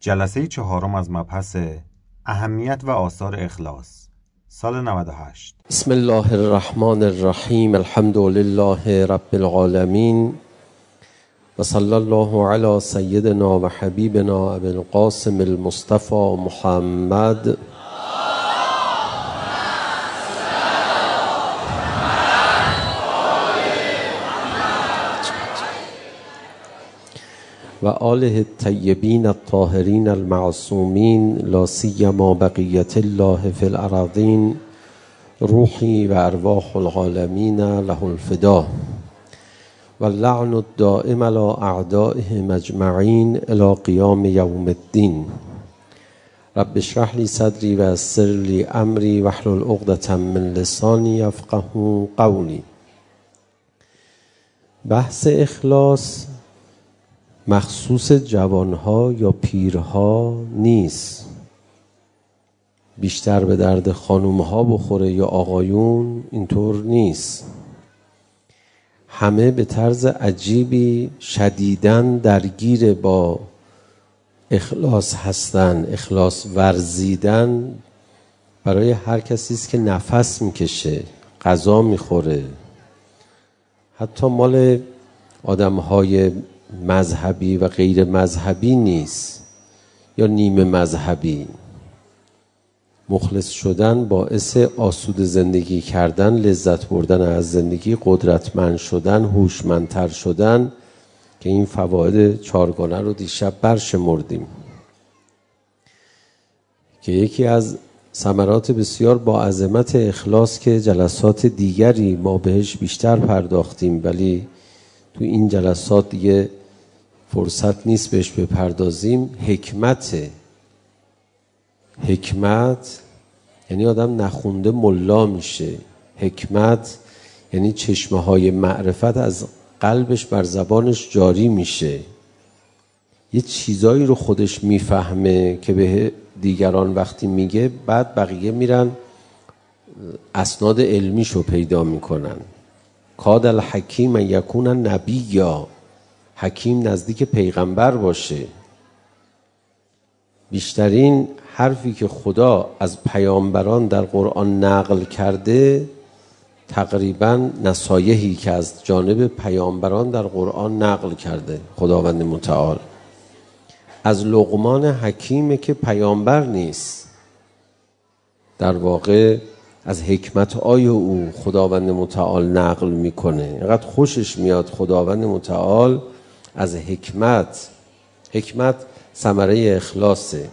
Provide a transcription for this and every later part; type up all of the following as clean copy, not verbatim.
جلسه چهارم از مبحث اهمیت و آثار اخلاص، سال 98. بسم الله الرحمن الرحیم. الحمد لله رب العالمین و صلی الله علی سیدنا و حبیبنا ابی القاسم المصطفى محمد و آله الطیبین الطاهرین المعصومین لا سیما بقیت الله فی الارضین روحی و ارواح العالمین له الفدا و اللعن الدائم علی اعدائهم اجمعین الی قیام یوم الدین. رب اشرح لی صدری و یسر لی امری واحلل عقدة من لسانی یفقهوا قولی. بحث اخلاص مخصوص جوانها یا پیرها نیست، بیشتر به درد خانومها بخوره یا آقایون، اینطور نیست. همه به طرز عجیبی شدیداً درگیر با اخلاص هستن. اخلاص ورزیدن برای هر کسی است که نفس میکشه، غذا میخوره، حتی مال آدمهای مذهبی و غیر مذهبی نیست یا نیمه مذهبی. مخلص شدن باعث آسوده زندگی کردن، لذت بردن از زندگی، قدرتمند شدن، هوشمندتر شدن، که این فواید چارگانه رو دیشب برشمردیم که یکی از ثمرات بسیار با عظمت اخلاص که جلسات دیگری ما بهش بیشتر پرداختیم ولی تو این جلسات دیگه فرصت نیست بهش بپردازیم، حکمت یعنی آدم نخونده ملا میشه. حکمت یعنی چشمه های معرفت از قلبش بر زبانش جاری میشه، یه چیزایی رو خودش میفهمه که به دیگران وقتی میگه بعد بقیه میرن اسناد علمیشو پیدا میکنن. کاد الحکیم یکون نبیا، حکیم نزدیک پیغمبر باشه. بیشترین حرفی که خدا از پیامبران در قرآن نقل کرده تقریبا نصایحی که از جانب پیامبران در قرآن نقل کرده خداوند متعال. از لقمان حکیمه که پیامبر نیست، در واقع از حکمت های او خداوند متعال نقل میکنه. اینقدر خوشش میاد خداوند متعال از حکمت ثمره اخلاصه.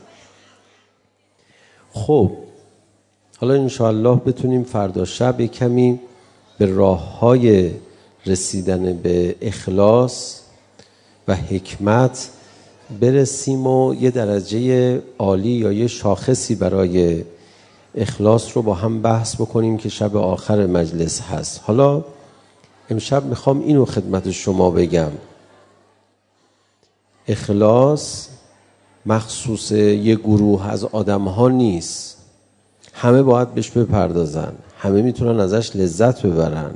خب حالا انشاءالله بتونیم فردا شب کمی به راه های رسیدن به اخلاص و حکمت برسیم و یه درجه عالی یا یه شاخصی برای اخلاص رو با هم بحث بکنیم که شب آخر مجلس هست. حالا امشب میخوام اینو خدمت شما بگم، اخلاص مخصوص یه گروه از آدم ها نیست، همه باید بهش بپردازن، همه میتونن ازش لذت ببرن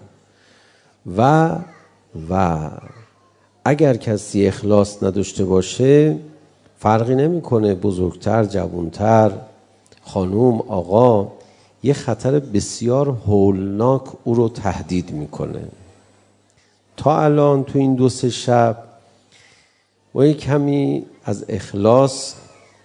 و اگر کسی اخلاص نداشته باشه فرقی نمیکنه بزرگتر، جوانتر، خانوم، آقا، یه خطر بسیار هولناک او رو تهدید میکنه. تا الان تو این 2-3 شب ما یک کمی از اخلاص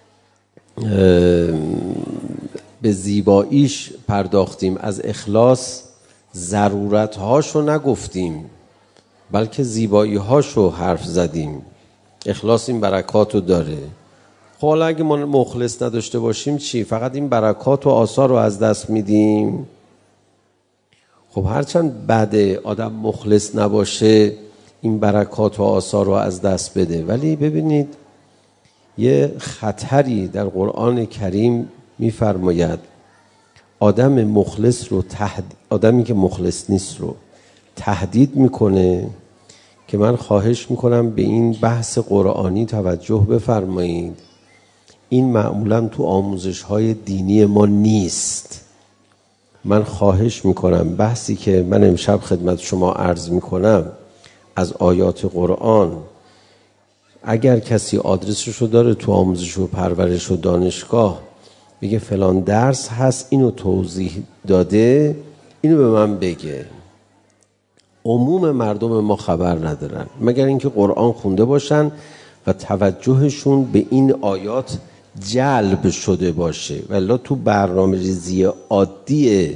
به زیباییش پرداختیم، از اخلاص ضرورتهاشو نگفتیم بلکه زیباییهاشو حرف زدیم. اخلاص این برکاتو داره. خب حالا اگه ما مخلص نداشته باشیم چی؟ فقط این برکات و آثار رو از دست میدیم؟ خب هرچند بده آدم مخلص نباشه این برکات و آثار رو از دست بده، ولی ببینید یه خطری در قرآن کریم میفرماید آدم مخلص رو آدمی که مخلص نیست رو تهدید میکنه که من خواهش میکنم به این بحث قرآنی توجه بفرمایید. این معمولا تو آموزش های دینی ما نیست. من خواهش میکنم بحثی که من امشب خدمت شما عرض میکنم از آیات قرآن اگر کسی آدرسشو داره تو آموزش و پرورش و دانشگاه بگه فلان درس هست اینو توضیح داده، اینو به من بگه. عموم مردم ما خبر ندارن مگر اینکه قرآن خونده باشن و توجهشون به این آیات جلب شده باشه، ولی تو برنامه‌ریزی عادی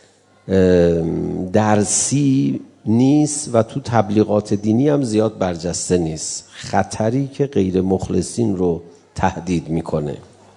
درسی نیست و تو تبلیغات دینی هم زیاد برجسته نیست. خطری که غیر مخلصین رو تهدید میکنه.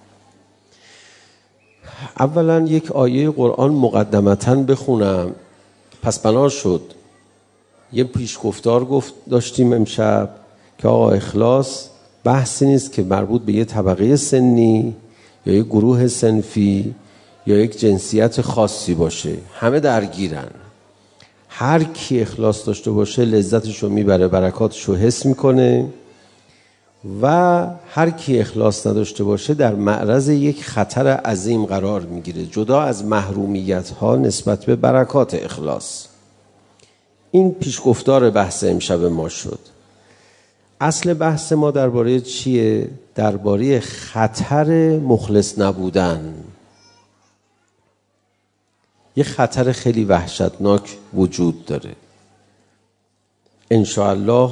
اولا یک آیه قرآن مقدمتاً بخونم، پس بنا شد یه پیشگفتار داشتیم امشب که آقا اخلاص بحثی نیست که مربوط به یه طبقه سنی یا یک گروه صنفی یا یک جنسیت خاصی باشه، همه درگیرن. هر کی اخلاص داشته باشه لذتش رو میبره، برکاتش رو حس میکنه، و هر کی اخلاص نداشته باشه در معرض یک خطر عظیم قرار میگیره، جدا از محرومیت ها نسبت به برکات اخلاص. این پیشگفتار بحث امشب ما شد. اصل بحث ما درباره چیه؟ درباره خطر مخلص نبودن. یه خطر خیلی وحشتناک وجود داره. انشاءالله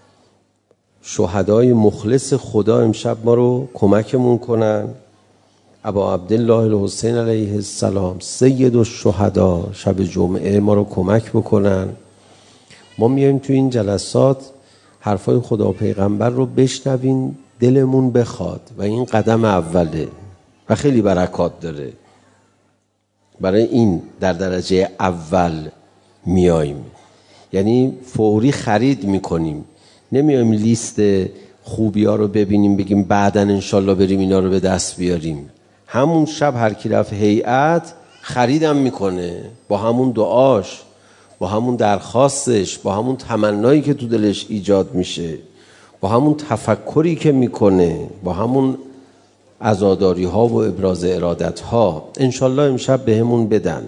شهدای مخلص خدا امشب ما رو کمکمون کنن. ابا عبدالله الحسین علیه السلام سید الشهدا شب جمعه ما رو کمک بکنن. ما میایم تو این جلسات حرفای خدا و پیغمبر رو بشنویم، دلمون بخواد، و این قدم اوله و خیلی برکات داره. برای این در درجه اول میاییم، یعنی فوری خرید میکنیم، نمیایم لیست خوبی ها رو ببینیم بگیم بعداً انشالله بریم اینا رو به دست بیاریم. همون شب هر کی رفت هیئت خریدم میکنه، با همون دعاش، با همون درخواستش، با همون تمنایی که تو دلش ایجاد میشه، با همون تفکری که میکنه، با همون عزاداری ها و ابراز ارادت ها. انشالله امشب به همون بدن.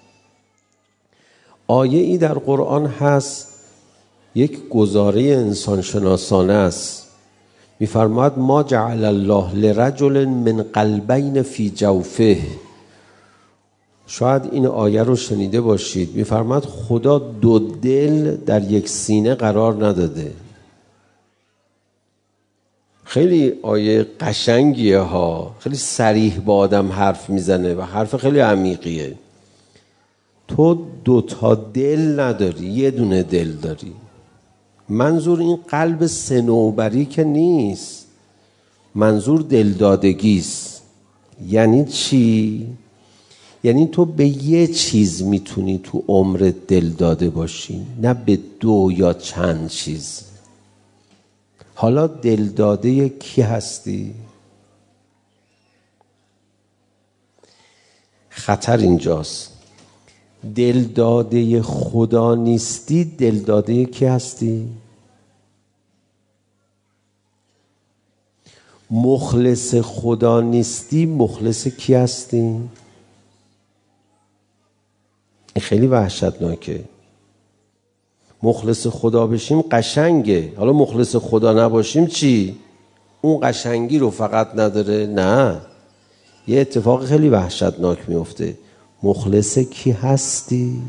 آیه ای در قرآن هست، یک گزاره انسان شناسانه است. میفرماید ما جعل الله لرجل من قلبین فی جوفه. شاید این آیه رو شنیده باشید. میفرماید خدا دو دل در یک سینه قرار نداده. خیلی آیه قشنگیه ها، خیلی صریح با آدم حرف میزنه و حرف خیلی عمیقیه. تو دوتا دل نداری، یه دونه دل داری. منظور این قلب صنوبری که نیست، منظور دلدادگیست. یعنی چی؟ یعنی تو به یه چیز میتونی تو عمر دل داده باشی، نه به دو یا چند چیز. حالا دل داده کی هستی؟ خطر اینجاست. دل داده خدا نیستی، دل داده کی هستی؟ مخلص خدا نیستی، مخلص کی هستی؟ این خیلی وحشتناکه. مخلص خدا بشیم قشنگه، حالا مخلص خدا نباشیم چی؟ اون قشنگی رو فقط نداره؟ نه، یه اتفاق خیلی وحشتناک میفته. مخلص کی هستی؟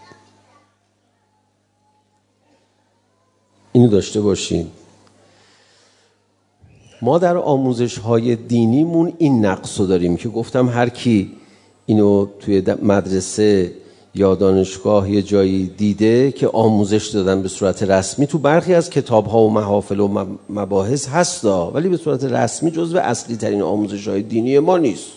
اینو داشته باشین. ما در آموزش های دینیمون این نقص رو داریم که گفتم هر کی اینو توی مدرسه یا دانشگاه یه جایی دیده که آموزش دادن به صورت رسمی، تو برخی از کتاب‌ها و محافل و مباحث هستا، ولی به صورت رسمی جزو اصلی ترین آموزش‌های دینی ما نیست.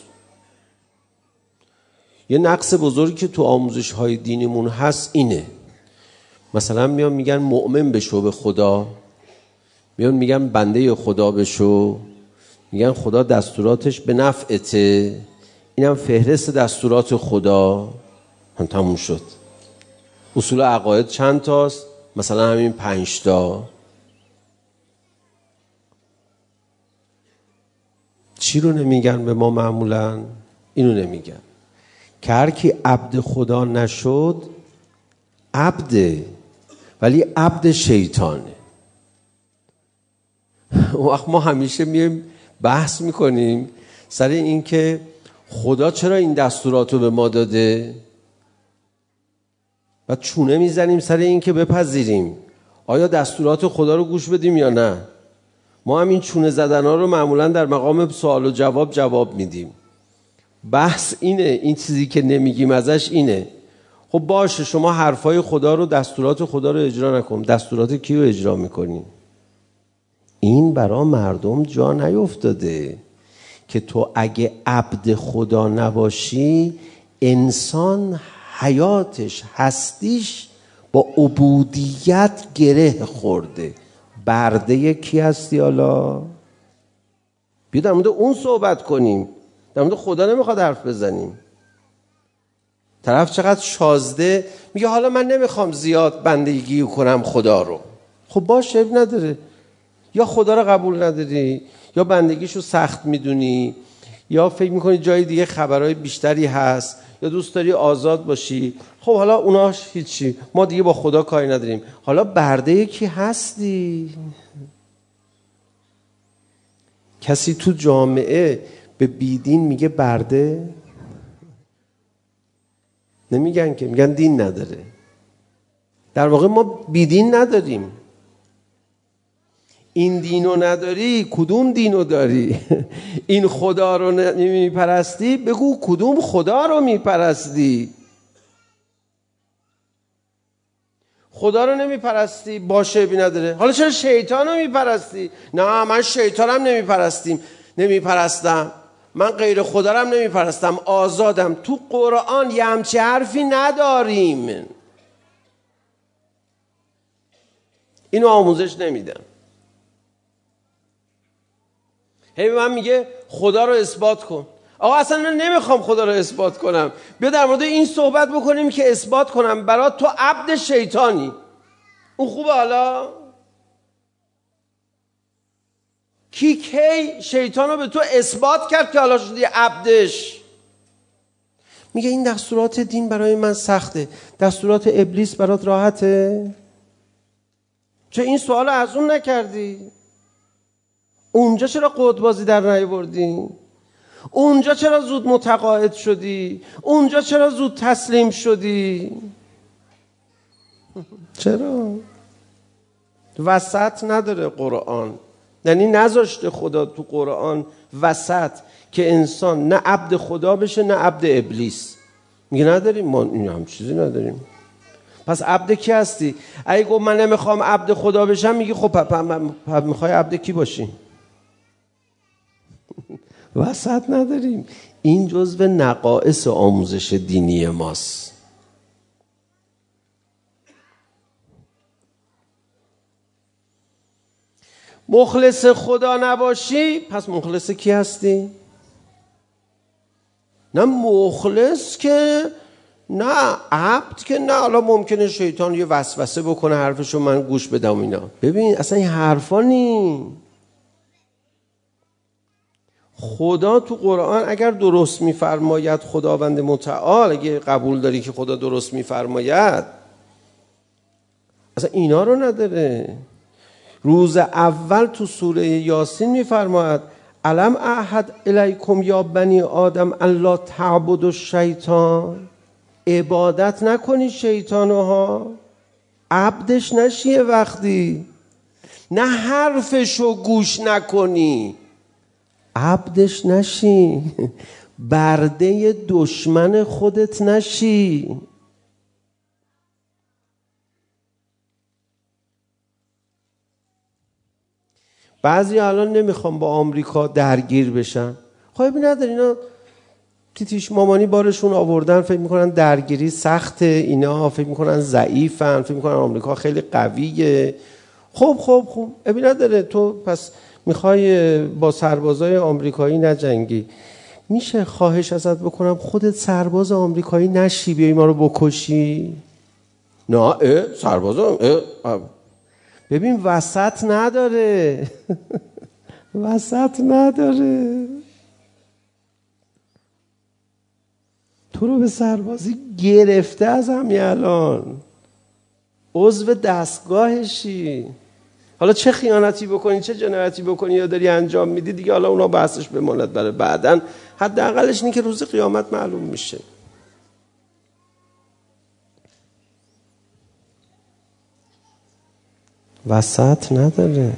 یه نقص بزرگی که تو آموزش‌های دینیمون هست اینه. مثلا میان میگن مؤمن بشو به خدا، میان میگن بنده خدا بشو، میگن خدا دستوراتش به نفعته، اینم فهرست دستورات خدا. تموم شد. اصول عقاید چند تاست؟ مثلا همین 5 تا. چی رو نمیگن به ما معمولا؟ اینو نمیگن که هر کی عبد خدا نشد عبده، ولی عبد شیطانه. وقت ما همیشه میایم بحث میکنیم سر این که خدا چرا این دستورات رو به ما داده و چونه میزنیم سر این که بپذیریم آیا دستورات خدا رو گوش بدیم یا نه. ما هم این چونه زدن ها رو معمولا در مقام سوال و جواب میدیم. بحث اینه، این چیزی که نمیگیم ازش اینه. خب باشه شما حرفای خدا رو دستورات خدا رو اجرا نکن، دستورات کی رو اجرا میکنی؟ این برای مردم جا نیفتاده که تو اگه عبد خدا نباشی انسان حیاتش هستیش با عبودیت گره خورده. برده کی هستی حالا؟ بیا در مورد اون صحبت کنیم، در مورد خدا نمیخواد حرف بزنیم. طرف چقدر شازده میگه حالا من نمیخوام زیاد بندگی کنم خدا رو. خب باشه نداره، یا خدا رو قبول نداری یا بندگیشو سخت میدونی یا فکر میکنی جای دیگه خبرهای بیشتری هست یا دوست داری آزاد باشی. خب حالا اوناش هیچی، ما دیگه با خدا کاری نداریم. حالا برده کی هستی؟ کسی تو جامعه به بیدین میگه برده؟ نمیگن که، میگن دین نداره. در واقع ما بیدین نداریم. این دینو نداری کدوم دینو داری؟ این خدا رو نمیپرستی بگو کدوم خدا رو میپرستی. خدا رو نمیپرستی باشه بی نداره. حالا چرا شیطان رو میپرستی؟ نه من شیطانم نمیپرستم، من غیر خدا رو هم نمیپرستم، آزادم. تو قرآن یه همچی حرفی نداریم. اینو آموزش نمیدم. هی من میگه خدا رو اثبات کن. آقا اصلا من نمیخوام خدا رو اثبات کنم. بیا در مورد این صحبت بکنیم که اثبات کنم برای تو عبد شیطانی. اون خوبه؟ حالا کی شیطان رو به تو اثبات کرد که حالا شدی عبدش؟ میگه این دستورات دین برای من سخته، دستورات ابلیس برات راحته. چه این سوال از اون نکردی؟ اونجا چرا قطبازی در نیاوردی؟ اونجا چرا زود متقاعد شدی؟ اونجا چرا زود تسلیم شدی؟ چرا؟ وسط نداره قرآن، یعنی نذاشته خدا تو قرآن وسط که انسان نه عبد خدا بشه نه عبد ابلیس. میگه نداریم، ما این هم چیزی نداریم. پس عبد کی هستی؟ اگه گفت من نمیخوام عبد خدا بشم، میگه خب میخوای عبد کی باشی؟ وسط نداریم. این جزو نقائص آموزش دینی ماست. مخلص خدا نباشی پس مخلص کی هستی؟ نه مخلص که نه، عبد که نه. حالا ممکنه شیطان یه وسوسه بکنه حرفشو من گوش بدم اینا. ببین اصلا این حرفا نی. خدا تو قرآن اگر درست میفرماید، خداوند متعال اگه قبول داری که خدا درست میفرماید، اصلا اینا رو نداره. روز اول تو سوره یاسین میفرماید الم اعهد الیکم یا بنی آدم الا تعبدوا الشیطان، عبادت نکنی شیطانها، عبدش نشی، وقتی نه حرفشو گوش نکنی عبدش نشی، برده دشمن خودت نشی. بعضی الان نمیخوام با آمریکا درگیر بشن. خب نداری اینا تیتیش مامانی بارشون آوردن، فکر میکنن درگیری سخته، اینا فکر میکنن ضعیفن، فکر میکنن آمریکا خیلی قویه. خب ابی نداره. تو پس میخوای با سربازای آمریکایی نجنگی، میشه خواهش ازت بکنم خودت سرباز آمریکایی نشی بیایی ما رو بکشی؟ نه سربازا ببین وسط نداره. وسط نداره. تو رو به سربازی گرفته از همین الان، عضو دستگاهشی. حالا چه خیانتی بکنی، چه جنایتی بکنی یا داری انجام میدی دیگه، حالا اونا بحثش بماند برای بعدن. حداقلش اینه که روز قیامت معلوم میشه. وسط نداره.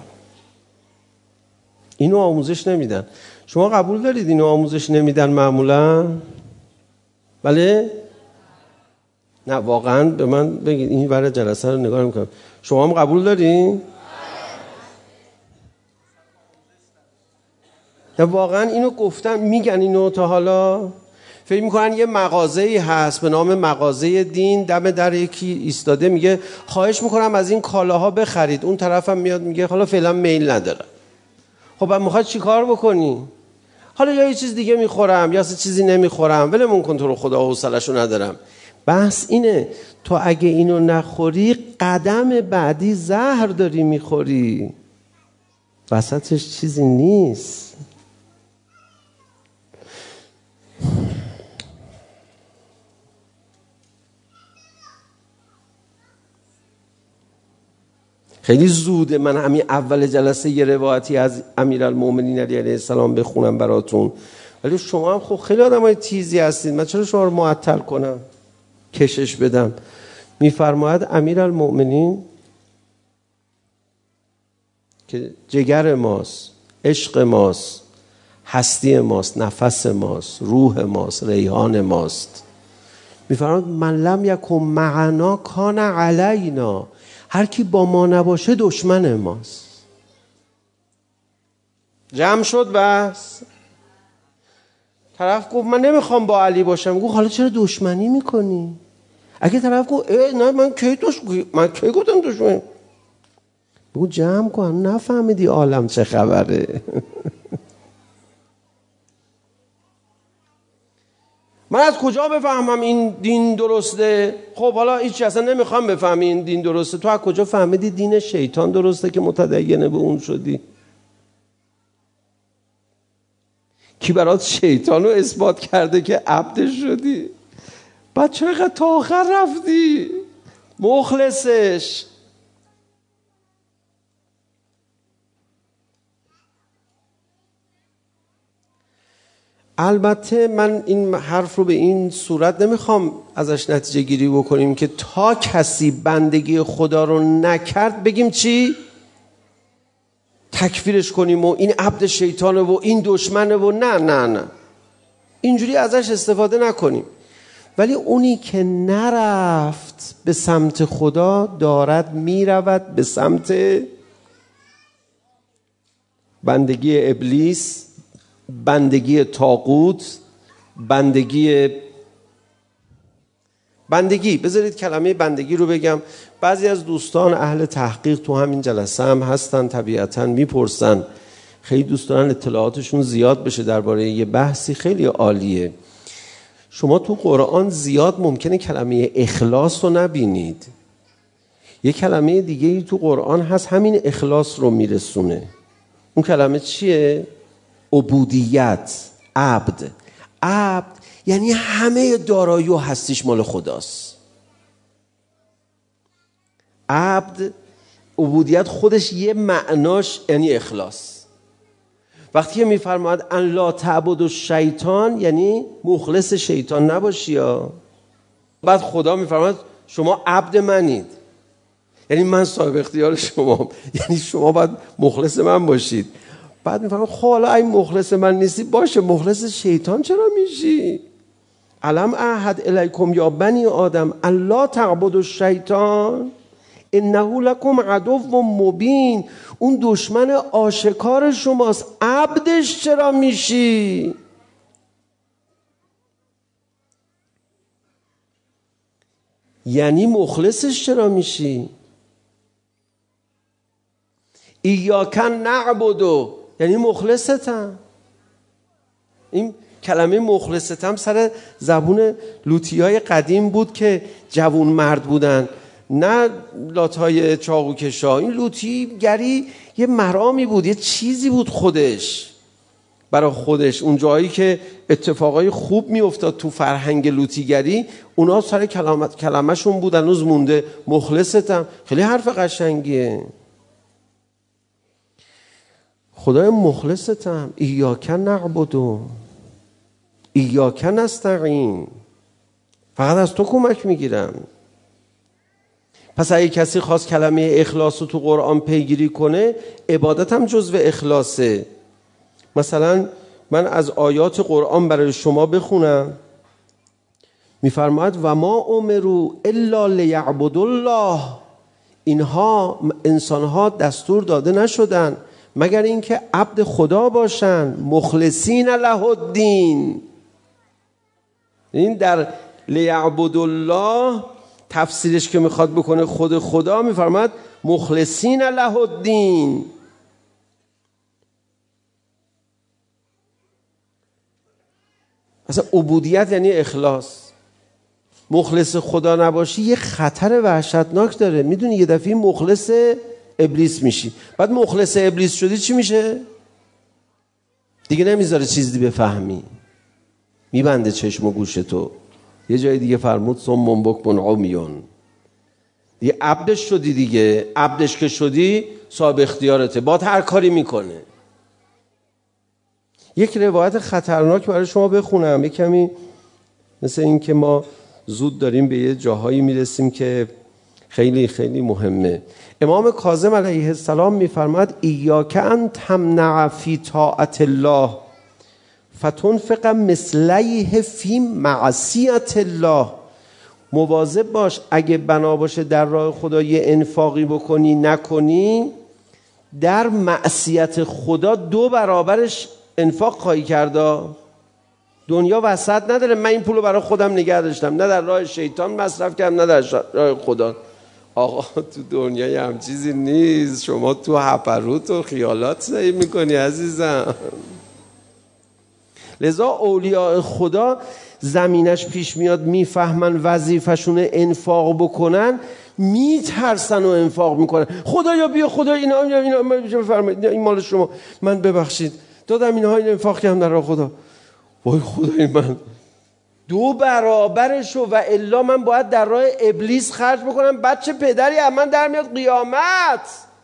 اینو آموزش نمیدن. شما قبول دارید اینو آموزش نمیدن معمولا؟ بله؟ نه واقعا به من بگید، این برای جلسه رو نگاه میکنم. شما هم قبول دارین؟ نه واقعا اینو گفتم، میگن اینو تا حالا؟ فکر میکنن یه مغازه‌ای هست به نام مغازه دین، دم در یکی ایستاده میگه خواهش میکنم از این کالاها بخرید، اون طرفم میاد میگه حالا فعلا میل ندارم. خب بعد میخواد چی کار بکنی؟ حالا یا یه چیز دیگه میخورم یا چیزی نمیخورم، ولمون کن تو رو خدا، حوصله‌شو ندارم. بحث اینه تو اگه اینو نخوری قدم بعدی زهر داری میخوری، وسطش چیزی نیست. خیلی زوده من همین اول جلسه یه روایتی از امیرالمومنین علی علیه السلام بخونم براتون، ولی شما هم خب خیلی آدمای تیزی هستید، من چرا شما رو معطل کنم، کشش بدم. میفرماید امیرالمومنین که جگر ماست، عشق ماست، هستی ماست، نفس ماست، روح ماست، ریحان ماست، میفرماید من لم یکن معنا کان علینا، هر کی با ما نباشه دشمن ماست. جمع شد بس. طرف گفت من نمیخوام با علی باشم. گفت حالا چرا دشمنی میکنی؟ اگه طرف گفت نه من کی گفتم دشمن؟ بگو جمع کن، نفهمیدی عالم چه خبره. من از کجا بفهمم این دین درسته؟ خب حالا هیچ اصلا نمیخوام بفهمی این دین درسته. تو از کجا فهمیدی دین شیطان درسته که متدینه به اون شدی؟ کی برات شیطان رو اثبات کرده که عبدش شدی؟ بعد چرا اینقدر تا آخر رفتی؟ مخلصش. البته من این حرف رو به این صورت نمیخوام ازش نتیجه گیری بکنیم که تا کسی بندگی خدا رو نکرد بگیم چی؟ تکفیرش کنیم و این عبد شیطانه و این دشمنه و نه اینجوری ازش استفاده نکنیم. ولی اونی که نرفت به سمت خدا دارد میرود به سمت بندگی ابلیس، بندگی طاغوت، بندگی. بذارید کلمه بندگی رو بگم. بعضی از دوستان اهل تحقیق تو همین جلسه هم هستن، طبیعتاً میپرسن، خیلی دوست دارن اطلاعاتشون زیاد بشه درباره یه بحثی خیلی عالیه. شما تو قرآن زیاد ممکنه کلمه اخلاص رو نبینید. یه کلمه دیگه تو قرآن هست همین اخلاص رو میرسونه. اون کلمه چیه؟ عبودیت. عبد یعنی همه دارایی و هستیش مال خداست. عبد، عبودیت خودش یه معناش یعنی اخلاص. وقتی که میفرماید ان لا تعبد الشیطان یعنی مخلص شیطان نباشی ها. بعد خدا میفرماید شما عبد منید، یعنی من صاحب اختیار شما، یعنی شما باید مخلص من باشید. بعد میفرماید خب حالا این مخلص من نیستی، باشه مخلص شیطان چرا میشی؟ الم اعهد الیکم یا بنی آدم ان لا تعبدوا الشیطان انه لکم عدو مبین. اون دشمن آشکار شماست، عبدش چرا میشی؟ یعنی مخلصش چرا میشی؟ ایاک نعبدو یعنی مخلصتم. این کلمه مخلصتم سر زبون لوطیای قدیم بود که جوون مرد بودن، نه لاتهای چاقوکشا. این لوطی گری یه مرامی بود، یه چیزی بود خودش برای خودش. اون جایی که اتفاقای خوب میافتاد تو فرهنگ لوطیگری، اونا سر کلمه‌شون بود، هنوز مونده. مخلصتم خیلی حرف قشنگیه. خدای مخلصتم، ایاک نعبد و ایاک نستعین، فقط از تو کمک میگیرم. پس اگه کسی خواست کلمه اخلاص رو تو قرآن پیگیری کنه، عبادت هم جزو اخلاصه. مثلا من از آیات قرآن برای شما بخونم. میفرماید و ما امروا الا لیعبدوا الله، اینها انسانها دستور داده نشدن مگر اینکه عبد خدا باشن، مخلصین له الدین. این در لیعبدوا الله تفسیرش که میخواد بکنه خود خدا، میفرماید مخلصین له الدین. اصلا عبودیت یعنی اخلاص. مخلص خدا نباشی یه خطر وحشتناک داره. میدونی یه دفعه مخلص ابلیس میشی، بعد مخلص ابلیس شدی چی میشه؟ دیگه نمیذاره چیزی بفهمی، میبنده چشم و گوش تو. یه جای دیگه فرمود صم بکم عمیون، دیگه عبدش شدی دیگه. عبدش که شدی صاحب اختیارته، باید هر کاری میکنه. یک روایت خطرناک برای شما بخونم، یک کمی مثل این که ما زود داریم به یه جاهایی میرسیم که خیلی خیلی مهمه. امام کاظم علیه السلام میفرماد ایاک ان تمنع فی طاعت الله فتنفق مثلیه فی معصیت الله. مواظب باش اگه بنا باشه در راه خدا یه انفاقی بکنی نکنی، در معصیت خدا 2 برابرش انفاق خواهی کرده. دنیا وسط نداره. من این پولو برای خودم نگه داشتم، نه در راه شیطان مصرف کردم نه در راه خدا. آقا تو دنیای هم چیزی نیست. شما تو هپروت و خیالات زایی میکنی عزیزم. لذا اولیاء خدا زمینش پیش میاد میفهمن وظیفشون انفاق بکنن، میترسن و انفاق میکنن. خدایا بیا، خدا اینا بفرمایید، این مال شما، من ببخشید دادم اینها، این انفاق کردم در راه خدا. وای خدای من 2 برابرشو، و الا من باید در راه ابلیس خرج بکنم. بچه پدری از من در میاد قیامت.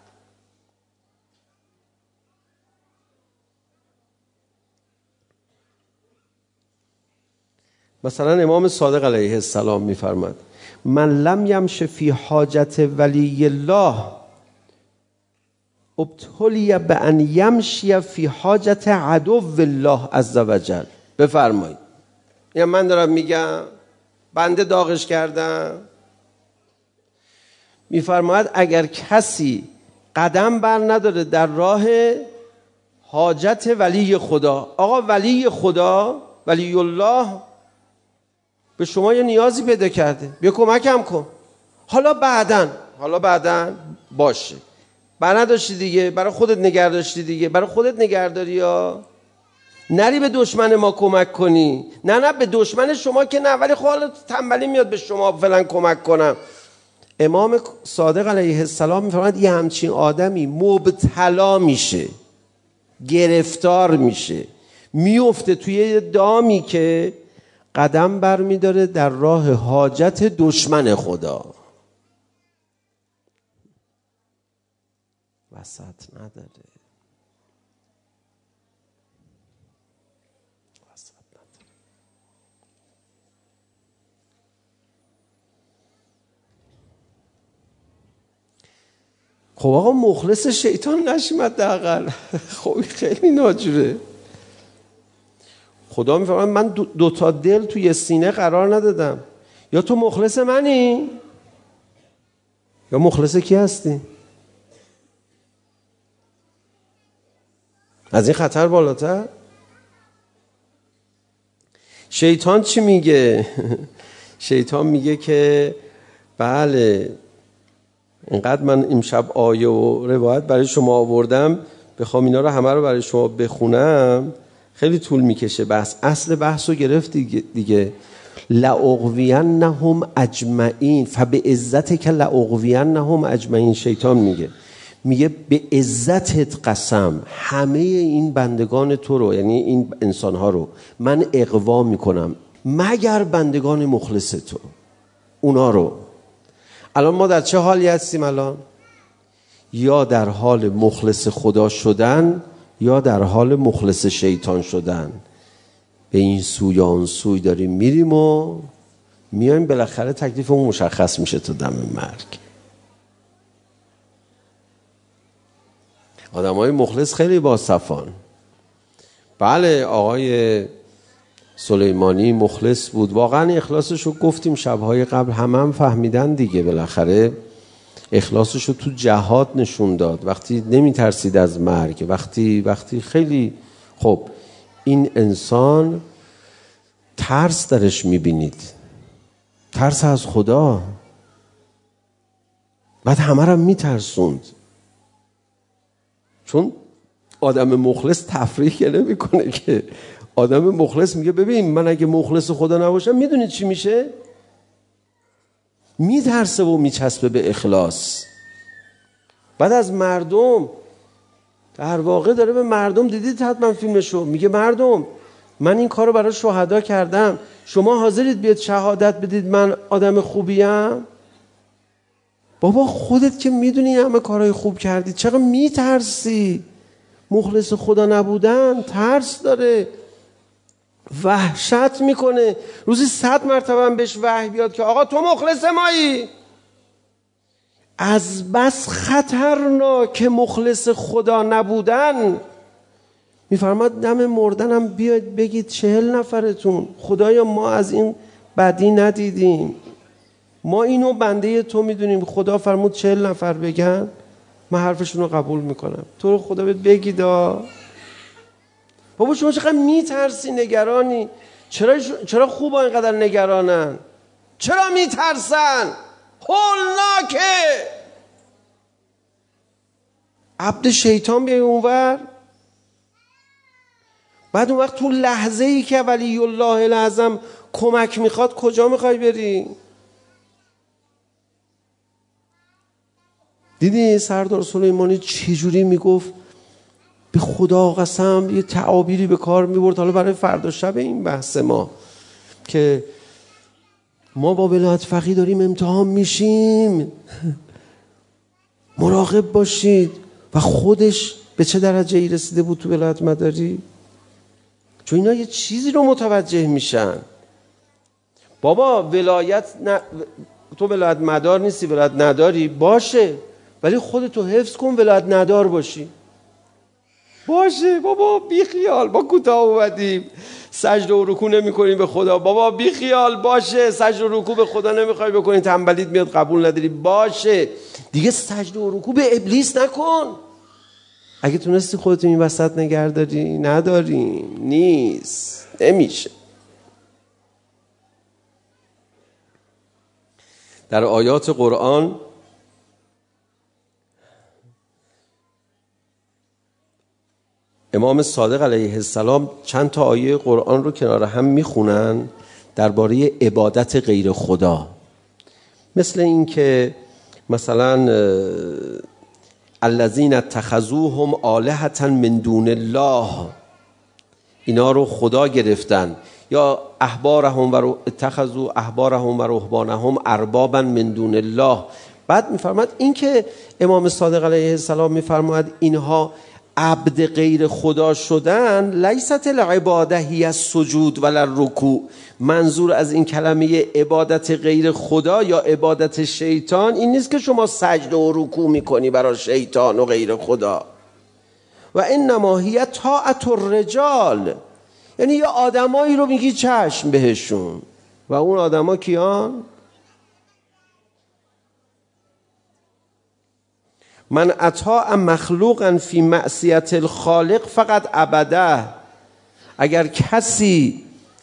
مثلا امام صادق علیه السلام میفرماد من لم یمش فی حاجت ولی الله ابتلی بان یمشی فی حاجت عدو الله عز وجل. بفرمایید. یا من دارم میگم بنده داغش کردم. میفرماید اگر کسی قدم بر نداره در راه حاجت ولی خدا، آقا ولی خدا، ولی الله به شما یه نیازی پیدا کرده، بیا کمکم کن. حالا بعدن باشه. برای نداشتی دیگه، برای خودت نگه داشتی دیگه، برای خودت نگهداری ها. نری به دشمن ما کمک کنی. نه به دشمن شما که نه، ولی خب تنبلی میاد به شما فلان کمک کنم. امام صادق علیه السلام میفرماید یه همچین آدمی مبتلا میشه، گرفتار میشه، میفته توی دامی که قدم بر میداره در راه حاجت دشمن خدا. وسط نداره. خب آقا مخلص شیطان نشیم حداقل. خب خیلی ناجوره. خدا میفرماید من 2 تا دل توی سینه قرار ندادم. یا تو مخلص منی یا مخلص کی هستی؟ از این خطر بالاتر. شیطان چی میگه؟ شیطان میگه که بله اینقدر من امشب آیه و روایت برای شما آوردم، بخوام اینا رو همه رو برای شما بخونم خیلی طول میکشه. بس اصل بحث رو گرفت دیگه. لأغوینهم اجمعین فبعزتک لأغوینهم اجمعین. شیطان میگه به عزتت قسم همه این بندگان تو رو، یعنی این انسانها رو من اغوا میکنم مگر بندگان مخلص تو، اونا رو. الان ما در چه حالی هستیم الان؟ یا در حال مخلص خدا شدن یا در حال مخلص شیطان شدن. به این سوی یا اون سوی داریم میریم و میایم، بالاخره تکلیفمون مشخص میشه تا دم مرگ. آدمای مخلص خیلی باصفان. بله آقای سلیمانی مخلص بود، واقعا اخلاصش رو گفتیم شبهای قبل، هم فهمیدن دیگه. بالاخره اخلاصش رو تو جهاد نشون داد، وقتی نمی ترسید از مرگ، وقتی خیلی خب. این انسان ترس درش میبینید، ترس از خدا، بعد همه رو میترسوند. چون آدم مخلص تفریح نمی کنه که. آدم مخلص میگه ببین من اگه مخلص خدا نباشم میدونید چی میشه؟ میترسه و میچسبه به اخلاص. بعد از مردم، در واقع داره به مردم، دیدید حتما فیلمشو، میگه مردم من این کارو برای شهدا کردم، شما حاضرید بیاد شهادت بدید من آدم خوبیم؟ بابا خودت که میدونی همه کارهای خوب کردی، چرا میترسی؟ مخلص خدا نبودن ترس داره، وحشت میکنه. روزی 100 مرتبه هم بهش وحی بیاد که آقا تو مخلص مایی، از بس خطرناک مخلص خدا نبودن. میفرماد دم مردنم بیاید بگید 40 نفرتون خدایا ما از این بدی ندیدیم، ما اینو بنده تو میدونیم. خدا فرمود 40 نفر بگن، من حرفشون رو قبول میکنم. تو رو خدا بهت بگید بابا شما چقدر میترسی، نگرانی؟ چرا خوبا اینقدر نگرانن؟ چرا میترسن؟ هولناکه. عبد شیطان بیای اونور، بعد اون وقت تو لحظه ای که ولی الله الاعظم کمک میخواد کجا میخوای بری؟ دیدی سردار سلیمانی چجوری میگفت؟ به خدا قسم یه تعابیری به کار میبرد حالا برای فردا شب این بحث ما، که ما با ولایت فقیه داریم امتحان میشیم، مراقب باشید. و خودش به چه درجه ای رسیده بود تو ولایت مداری؟ چون اینا یه چیزی رو متوجه میشن. بابا ولایت تو ولایت مدار نیستی، ولایت نداری باشه، ولی خودتو حفظ کن ولایت ندار باشی. باشه بابا بی خیال، با کوتاه اومدیم سجده و رکوع نمی‌کنیم به خدا، بابا بی خیال. باشه سجده و رکوع به خدا نمیخوای بکنی، تنبلیت میاد قبول نداری، باشه دیگه سجده و رکوع به ابلیس نکن. اگه تونستی خودت این وسط نگه داری، نداریم، نیست، نمیشه. در آیات قرآن امام صادق علیه السلام چند تا آیه قرآن رو کنار هم میخونن درباره عبادت غیر خدا. مثل این که مثلا الذین اتخذوهم آلهة من دون الله، اینا رو خدا گرفتن، یا احبارهم و اتخذوا احبارهم و رهبانهم اربابا من دون الله. بعد میفرماد این که امام صادق علیه السلام میفرماد اینها عبد غیر خدا شدن، لیست العباده هی السجود ولا الرکوع. منظور از این کلمه عبادت غیر خدا یا عبادت شیطان این نیست که شما سجده و رکوع میکنی برای شیطان و غیر خدا. و انما هی طاعت الرجال، یعنی یه آدمایی رو میگی چشم بهشون، و اون آدما کیان؟ من اطاع مخلوقا فی معصیت الخالق فقط عبده. اگر کسی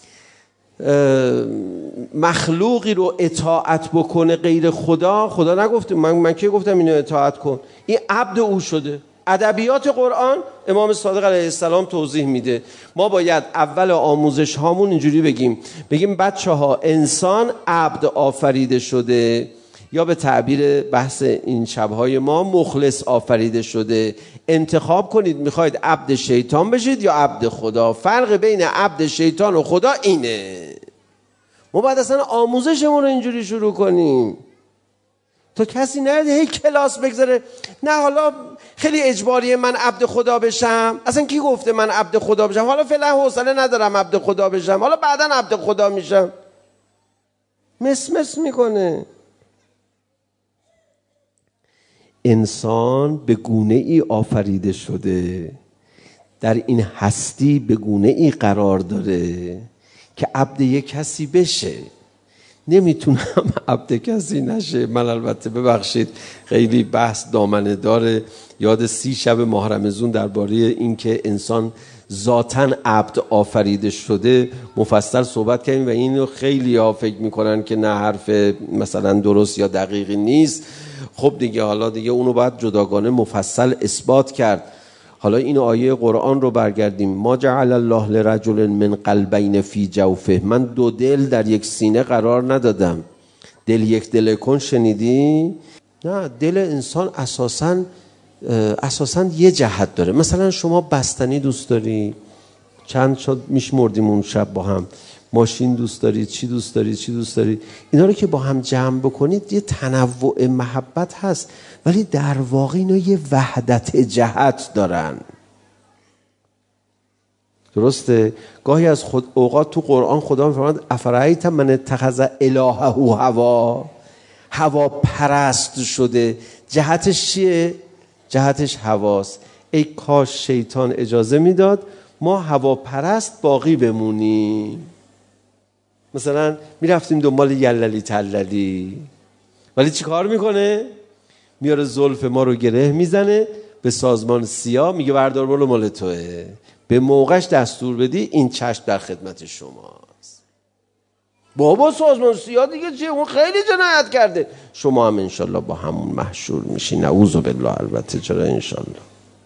مخلوقی رو اطاعت بکنه غیر خدا، خدا نگفته، من که گفتم اینو اطاعت کن، این عبد او شده. ادبیات قرآن امام صادق علیه السلام توضیح میده. ما باید اول آموزش هامون اینجوری بگیم بچه ها انسان عبد آفریده شده، یا به تعبیر بحث این شبهای ما مخلص آفریده شده. انتخاب کنید میخواید عبد شیطان بشید یا عبد خدا. فرق بین عبد شیطان و خدا اینه. ما باید اصلا آموزشمون رو اینجوری شروع کنیم تا کسی نیاد هی کلاس بگذاره نه حالا خیلی اجباریه من عبد خدا بشم. اصلا کی گفته من عبد خدا بشم؟ حالا فعلا حوصله ندارم عبد خدا بشم، حالا بعدا عبد خدا میشم. مس میکنه. انسان به گونه ای آفریده شده، در این هستی به گونه ای قرار داره که عبد یک کسی بشه. نمیتونم عبد کسی نشه. من البته ببخشید خیلی بحث دامنه داره. یاد 30 شب ماه رمضان درباره این که انسان ذاتاً عبد آفریده شده مفصل صحبت کردیم و اینو خیلی ها فکر میکنن که نه حرف مثلا درست یا دقیقی نیست. خب دیگه حالا دیگه اونو باید جداگانه مفصل اثبات کرد. حالا این آیه قرآن رو برگردیم. ما جعل الله لرجل من قلبین فی جوفه. من 2 دل در یک سینه قرار ندادم. دل یک دل کن شنیدی؟ نه، دل انسان اساساً یه جهت داره. مثلا شما بستنی دوست داری، چند شد میشمردیم اون شب با هم، ماشین دوست داری، چی دوست داری. اینا رو که با هم جمع بکنید یه تنوع محبت هست، ولی در واقع اینا یه وحدت جهت دارن. درسته؟ گاهی از اوقات تو قرآن خدا میفرماید افرایت من اتخذ الهه هوا پرست شده. جهتش چیه؟ جهتش هواست. ای کاش شیطان اجازه میداد ما هوا پرست باقی بمونیم. مثلا میرفتیم دنبال یللی تللی، ولی چی کار میکنه؟ میاره زلف ما رو گره میزنه به سازمان سیاه، میگه بردار برو مال توه، به موقعش دستور بدی این چشم در خدمت شماست. بابا سازمان سیاه دیگه چیه؟ اون خیلی جنایت کرده. شما هم انشالله با همون محشور میشی. نعوذ بالله. البته چرا انشالله.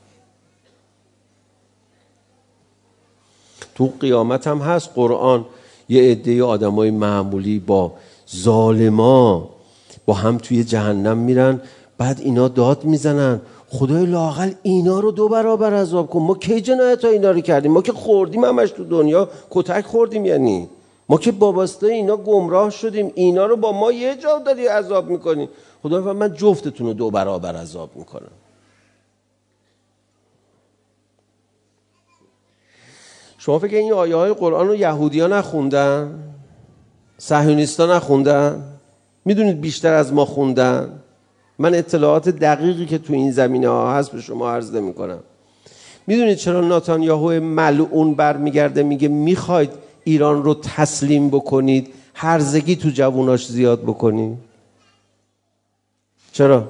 تو قیامت هم هست قرآن یه عده آدمای معمولی با ظالما با هم توی جهنم میرن، بعد اینا داد میزنن خدای لااقل اینا رو 2 برابر عذاب کن. ما کی جنایت ها اینا رو کردیم؟ ما که خوردیم همش تو دنیا کتک خوردیم، یعنی ما که باباسته اینا گمراه شدیم، اینا رو با ما یه جا داری عذاب میکنی. خدای فرمود من جفتتون رو 2 برابر عذاب میکنم. شما فکر این آیه های قرآن رو یهودی ها نخوندن؟ صهیونیستا نخوندن؟ میدونید بیشتر از ما خوندن. من اطلاعات دقیقی که تو این زمینه ها هست به شما عرض نمی کنم. میدونید چرا نتانیاهو ملعون برمیگرده میگه میخواید ایران رو تسلیم بکنید، هرزگی تو جووناش زیاد بکنید؟ چرا؟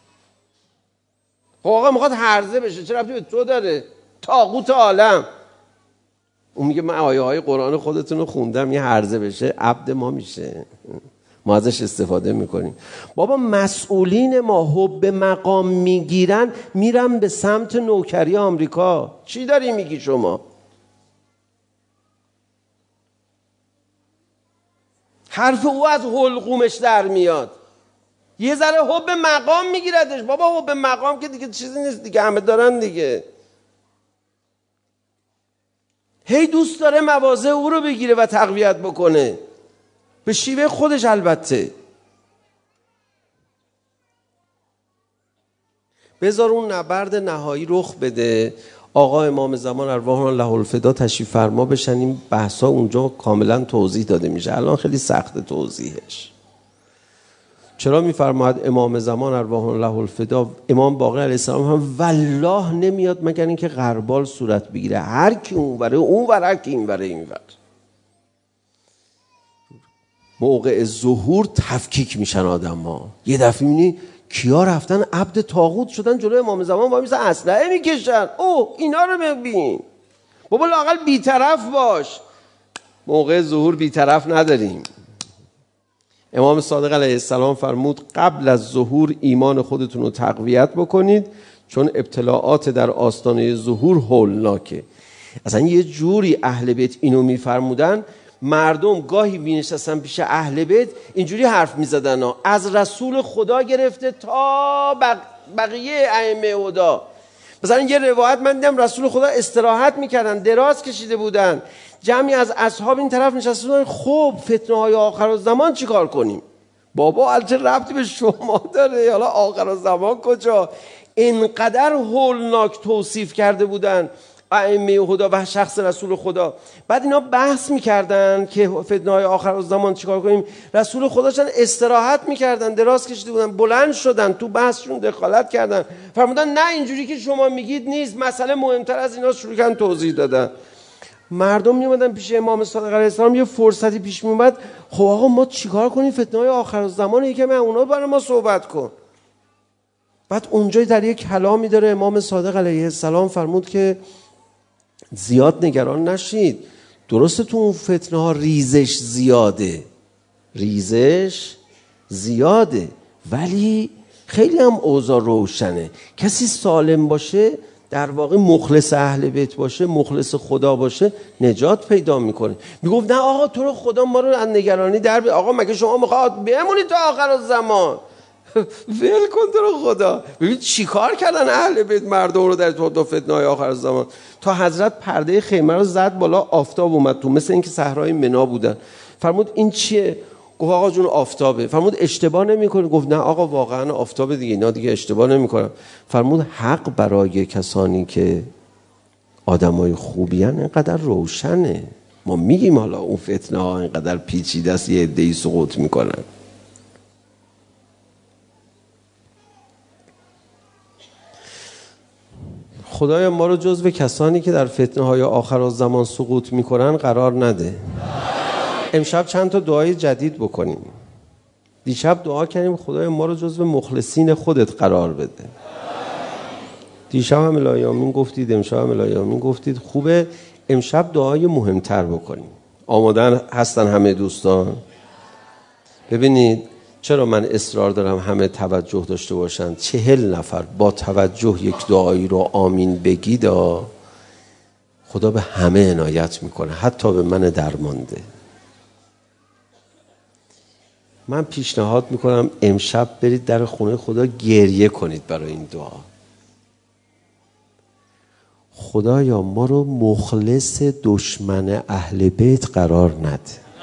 آقا میخواد هرزه بشه، چرا ربطی به تو داره؟ طاغوت عالم. اون میگه من آیه های قرآن خودتون رو خوندم، یه هرزه بشه عبد ما میشه، ما ازش استفاده میکنیم. بابا مسئولین ما حب مقام میگیرن میرن به سمت نوکری آمریکا. چی داری میگی شما؟ حرف او از حلقومش در میاد. یه ذره حب مقام میگیردش. بابا حب مقام که دیگه چیزی نیست دیگه، همه دارن دیگه. هی دوست داره مواضع او رو بگیره و تقویت بکنه به شیوه خودش. البته بذار اون نبرد نهایی رخ بده، آقا امام زمان ارواح الله الفدا تشریف فرما بشن، این بحثا اونجا کاملا توضیح داده میشه. الان خیلی سخت توضیحش. چرا میفرماید امام زمان ارواح الله الفدا؟ امام باقر علیه السلام هم والله نمیاد مگر اینکه غربال صورت بگیره. هر کی اونوره اونور، هر کی اینوره اینور. موقع ظهور تفکیک میشن آدم‌ها. یه دفعه میبینی کیا رفتن عبد طاغوت شدن جلوی امام زمان و میسن اسلحه میکشن. اوه اینا رو ببین. بابا لااقل بی‌طرف باش. موقع ظهور بی‌طرف نداریم. امام صادق علیه السلام فرمود قبل از ظهور ایمان خودتون رو تقویت بکنید، چون ابتلاعات در آستانه ظهور هولناکه. اصلا یه جوری اهل بیت اینو میفرمودن، مردم گاهی بینشستن پیش اهل بیت اینجوری حرف میزدن از رسول خدا گرفته تا بقیه ائمه هدا. مثلا یه روایت من دیدم رسول خدا استراحت میکردن، دراز کشیده بودن، جمعی از اصحاب این طرف نشسته بودن. خب فتنه های آخر الزمان چی کار کنیم؟ بابا چه ربطی به شما داره؟ حالا آخرالزمان کجا؟ اینقدر هولناک توصیف کرده بودن ائمه هدا و شخص رسول خدا. بعد اینا بحث میکردن که فتنه‌های آخرالزمان چیکار کنیم. رسول خداشون استراحت میکردن، دراز کشیده بودن، بلند شدن تو بحثشون دخالت کردن، فرمودن نه اینجوری که شما میگید نیست، مسئله مهمتر از اینا، شروع کردن توضیح دادن. مردم میومدن پیش امام صادق علیه السلام، یه فرصتی پیش میومد، خب آقا ما چیکار کنیم؟ فتنه‌های آخرالزمان، یکم اونا برای ما صحبت کن. بعد اونجا در یک کلامی داره امام صادق علیه السلام فرمود که زیاد نگران نشید، درسته تو اون فتنه ها ریزش زیاده ولی خیلی هم اوضاع روشنه. کسی سالم باشه، در واقع مخلص اهل بیت باشه، مخلص خدا باشه، نجات پیدا میکنه. میگفت نه آقا تو رو خدا ما رو از نگرانی در آقا مگه شما میخواد بمونید تا آخر الزمان؟ ول کن تو رو خدا. ببین چی کار کردن اهل بیت مردم رو در تو فتنه‌های آخر الزمان. تا حضرت پرده خیمه رو زد بالا، آفتاب اومد تو، مثل اینکه صحرای منا بودن. فرمود این چیه؟ گفت آقا جون آفتابه. فرمود اشتباه نمی‌کنی؟ گفت نه آقا واقعا آفتابه دیگه، اینا دیگه اشتباه نمی‌کنن. فرمود حق برای کسانی که آدمای خوبی ان اینقدر روشنه. ما میگیم حالا اون فتنه ها اینقدر پیچیده است، یه عده‌ای سقوط میکنن. خدایا ما رو جزو کسانی که در فتنه های آخر الزمان سقوط میکنن قرار نده. امشب چند تا دعای جدید بکنیم. دیشب دعا کردیم خدایا ما رو جزو مخلصین خودت قرار بده. دیشب هم الهیامین گفتید، امشب هم الهیامین گفتید. خوبه امشب دعای مهمتر بکنیم. آماده هستن همه دوستان؟ ببینید چرا من اصرار دارم همه توجه داشته باشن. 40 نفر با توجه یک دعایی رو آمین بگید، خدا به همه عنایت میکنه، حتی به من درمانده. من پیشنهاد میکنم امشب برید در خونه خدا گریه کنید برای این دعا. خدایا ما رو مخلص دشمن اهل بیت قرار نده.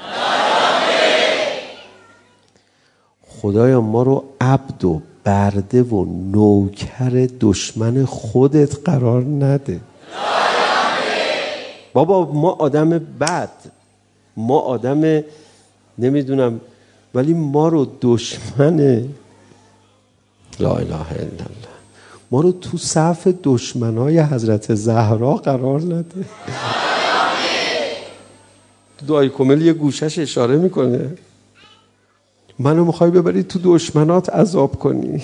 خدایا ما رو عبد و برده و نوکر دشمن خودت قرار نده. بابا ما آدم بد، ما آدم نمیدونم، ولی ما رو دشمن لا اله الا الله، ما رو تو صف دشمنای حضرت زهرا قرار نده. دعای کامل یه گوشش اشاره میکنه منو میخوای ببری تو دشمنات عذاب کنی.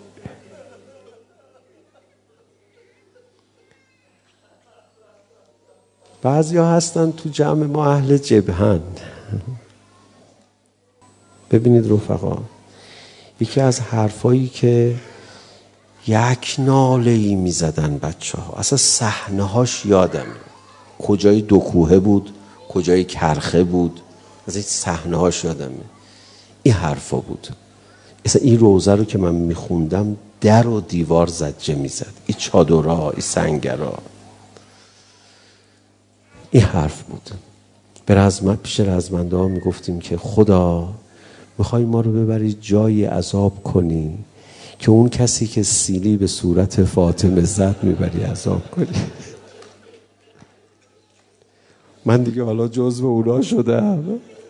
بعضی ها هستن تو جمع ما اهل جبهن. ببینید رفقا، یکی از حرفایی که یک ناله‌ای میزدن بچه ها، اصلا صحنه هاش یادم، کجای دو کوهه بود، کجای کرخه بود، از این صحنه هاش یادمه. این حرفا بود. اصلا این روزه رو که من میخوندم در و دیوار زجه میزد، این چادرها، این سنگرها. این حرف بود. پیش رزمنده ها میگفتیم که خدا میخوای ما رو ببری جایی عذاب کنی که اون کسی که سیلی به صورت فاطمه زد میبری عذاب کنی. من دیگه حالا جزو اونا شدم.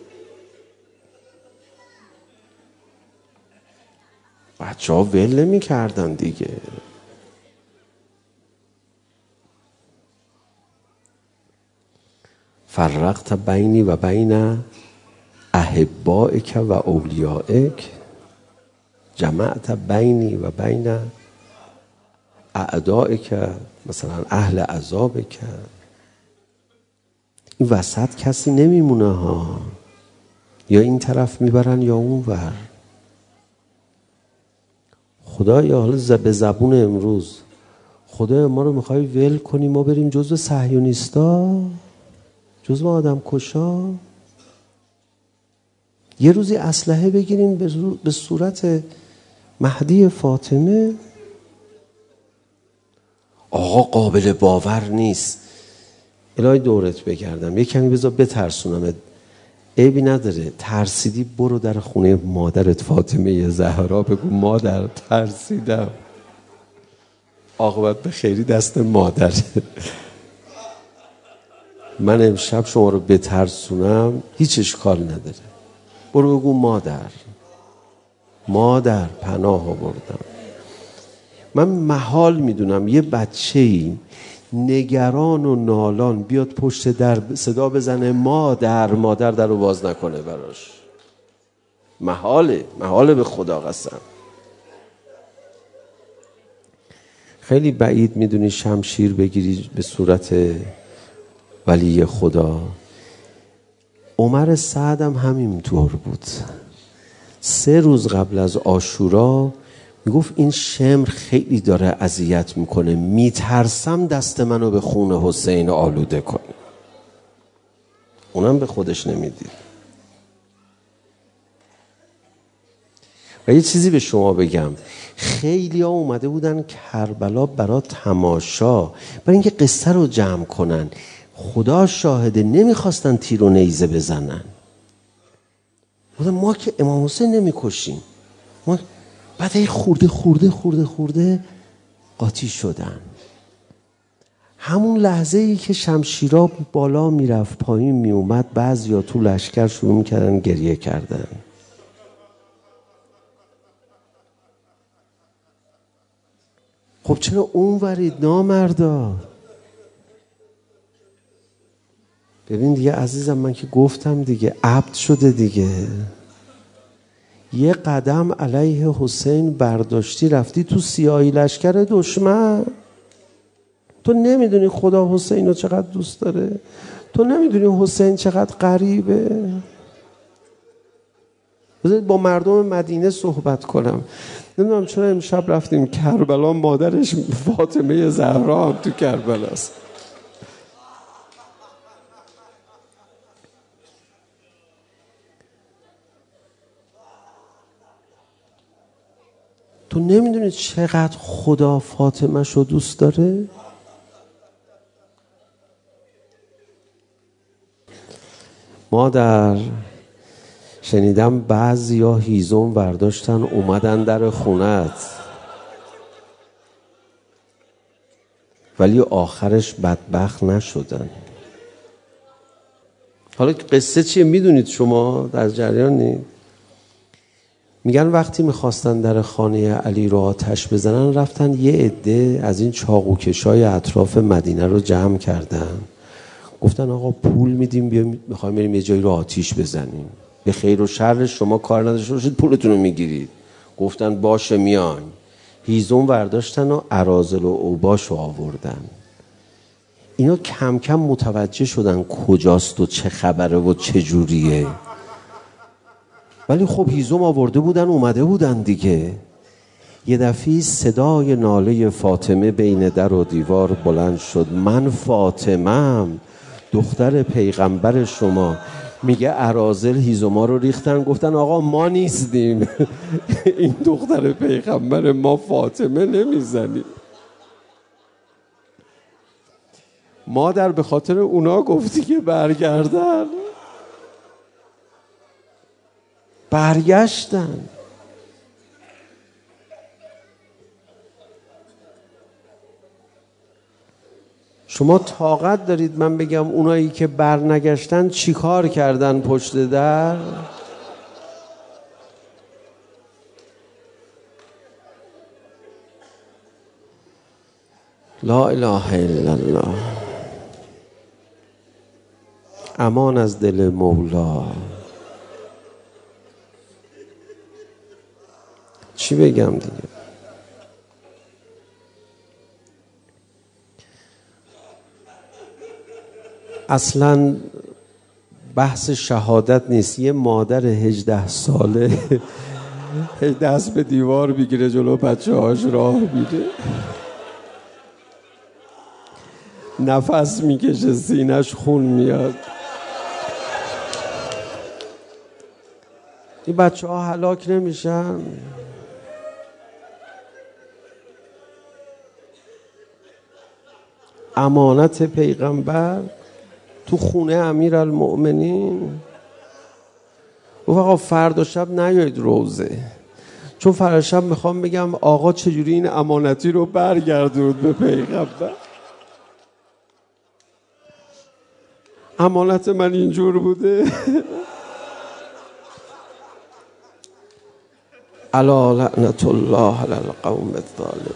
بچه ها ول نمی کردن دیگه. فرقت بینی و بین احبائک و اولیائک، جمعت بینی و بین اعدائک، مثلا اهل عذابک. این وسط کسی نمیمونه ها، یا این طرف میبرن یا اون ور. خدایا حالا به زبون امروز، خدایا ما رو میخوای ول کنی ما بریم جزو صهیونیستا، جزو آدم کشا؟ یه روزی اسلحه بگیریم به صورت مهدی فاطمه؟ آقا قابل باور نیست. الهی دورت بگردم، یه کمی بذار بترسونم. عیبی نداره، ترسیدی برو در خونه مادرت فاطمه زهرا بگو مادر ترسیدم، عاقبت به خیری دست مادر. من امشب شما رو بترسونم هیچ اشکال نداره، برو بگو مادر پناه آوردم. من محال میدونم یه بچه‌ای نگران و نالان بیاد پشت در صدا بزنه مادر در رو باز نکنه براش. محاله به خدا قسم. خیلی بعید میدونی شمشیر بگیری به صورت ولی خدا. عمر سعد هم همینطور بود. 3 روز قبل از عاشورا میگفت این شمر خیلی داره اذیت میکنه، میترسم دست منو به خون حسین آلوده کنه. اونم به خودش نمیدید. و یه چیزی به شما بگم، خیلی ها اومده بودن کربلا برای تماشا، برای اینکه قصه رو جمع کنن. خدا شاهده نمیخواستن تیر و نیزه بزنن. ما که امام حسین نمیکشیم. بعد هی خورده قاطی شدن. همون لحظه ای که شمشیرا بالا میرفت پایین میومد، بعضیا تو لشکر شروع میکردن گریه کردن. خب چرا اون ورید نامردا؟ ببین دیگه عزیزم، من که گفتم دیگه عبد شده دیگه. یه قدم علیه حسین برداشتی رفتی تو سیاهی لشکر دشمن. تو نمیدونی خدا حسین رو چقدر دوست داره؟ تو نمیدونی حسین چقدر غریبه؟ بذارید با مردم مدینه صحبت کنم. نمیدونم چرا امشب رفتیم کربلا، مادرش فاطمه زهرا هم تو کربلاست. تو نمیدونی چقدر خدا فاطمه شو دوست داره؟ مادر، شنیدم بعضیا هیزم برداشتن اومدن در خونت، ولی آخرش بدبخت نشدن. حالا قصه چیه میدونید شما؟ در جریان نید؟ میگن وقتی میخواستن در خانه علی رو آتش بزنن، رفتن یه عده از این چاقوکشای اطراف مدینه رو جمع کردن، گفتن آقا پول میدیم بیا میخوایم بریم یه جایی رو آتیش بزنیم، به خیر و شر شما کار نداشته باشید پولتون رو میگیرید. گفتن باشه میان. هیزم برداشتن و اراذل و اوباش رو آوردن. اینا کم کم متوجه شدن کجاست و چه خبره و چه جوریه. ولی خب هیزم آورده بودن اومده بودن دیگه. یه دفعه صدای ناله فاطمه بین در و دیوار بلند شد. من فاطمه‌ام، دختر پیغمبر شما. میگه اراذل هیزما رو ریختن، گفتن آقا ما نیستیم. این دختر پیغمبر ما فاطمه نمیزنیم. مادر به خاطر اونا گفتی که برگردن. برگشتن. شما طاقت دارید من بگم اونایی که برنگشتن چی کار کردن پشت در؟ لا اله الا الله. امان از دل مولا. چی بگم دیگه؟ اصلا بحث شهادت نیست. یه مادر 18 ساله دست به دیوار بگیره جلو بچه هاش راه میره، نفس میکشه سینش خون میاد. این بچه ها هلاک نمیشن؟ امانت پیغمبر تو خونه امیرالمؤمنین. گفت آقا فردا شب نیایید روزه، چون فردا شب میخوام بگم آقا چجوری این امانتی رو برگردوند به پیغمبر. امانت من اینجور بوده. الا لعنت الله علی القوم الظالم.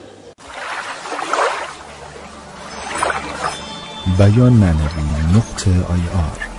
بیان معنوی .ir